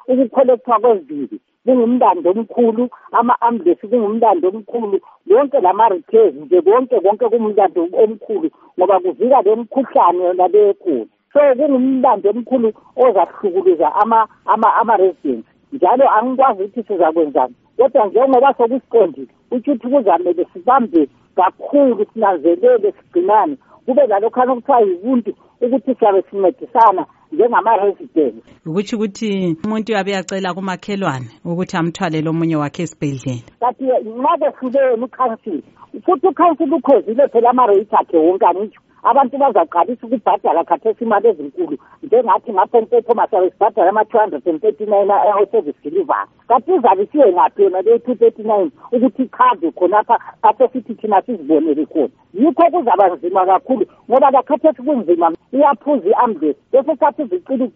ukukholekthwa kwezibili kungumlando omkhulu, ama-ambulance kungumlando omkhulu, yonke lama-repairs nje konke kungumlando omkhulu ngoba kuvika le mkhuhlane yona lekhona. So kungumlando omkhulu ozahlukuluza ama-residents. Njalo angikwazi ukuthi sizakwenzani, kodwa njengoba sokusiqondile ukuthi kuzamele sibambe kakhulu, sinanzelele, sigcinane, kube lalokhana okuthiwa yibuntu ukuthi siyabe sincedisana njengama-residents. Ukuthi umuntu uyabe yacela kumakhelwane ukuthi amthwalele omunye wakhe esibhedlela. Kanti nxa kehluleni ukhansili, futhi ukhansili ukhozile phela ama-rate akhe wonke angitsho. Abantu bazaqalisa ukubhadala khathesi imali ezinkulu njengathi ngapho masabe sibhadala ama-239 awe-service delivery. Kanti izabe siye ngaphi yona le 239 ukuthi ikhave khonapha kade sithi thina sizibonele khona. Yikho kuzaba nzima kakhulu ngoba lakhathesi kunzima, iyaphuza i-ambulance bese sathi ucine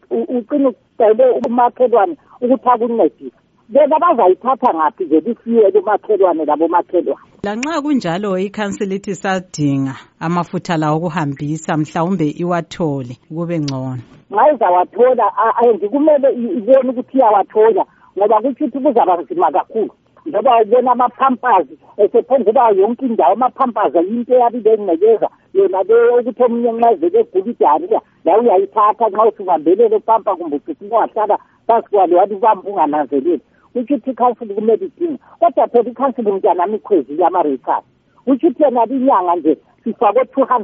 ucele umakhelwane ukuthi akuncedise. Bona bazayithatha ngaphi nje bifiyele umakhelwane labomakhelwane. Lanxa kunjalo ikhansili ithi sadinga amafutha lawo okuhambisa mhlawumbe iwathole kube ngcono. Nxa izawathola ngikumele ibone ukuthi iyawathola ngoba kuthi kuzaba nzima kakhulu. Njengoba ubona ama-pampers esephonga kuba yonke indawo ama-pampers yinto eyabile engcekeza yona leyo ukuthi omunye nxa evele egula idariya la uyayithatha nxa usubambelele pampa kumbe ucithi ungahlala phansi kwalo wathi ubamba ungananzeleli. Ukuthi ikhansili kumele idinga, kodwa phela ikhansili mntanami ikhwezile ama-rates. Ukuthi yena inyanga nje sifakwe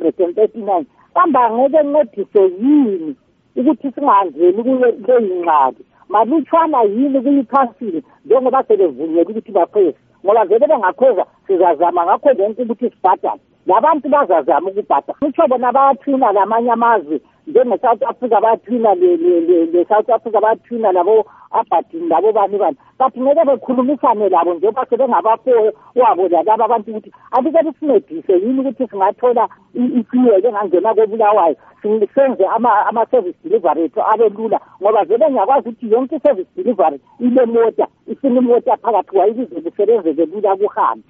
239, kambe angeke ncedise yini ukuthi singangeni kuleyingxaki? Malutshwana yini kuyikhansili njengoba sebevunyelwe ukuthi bakhweze? Ngoba vele bengakhweza sizazama ngakho lonke ukuthi sibhadale. Labantu bazazama ukubhadala. Ngitsho bona bayathina lamanye amazwe njenge-South Africa, bayathina le-South Africa, bayathina labo abhadini labo bani. Kanti ngeke bekhulumisane labo njengoba sebengabafo wabo lalaba abantu ukuthi alike besincedise yini ukuthi singathola ifiyo engangena koBulawayo, senze ama-service delivery ethu abe lula ngoba vele ngiyakwazi ukuthi yonke i-service delivery ile mota, ifuna imota phakathi kwayo ukuze kusebenzeke lula kuhambe.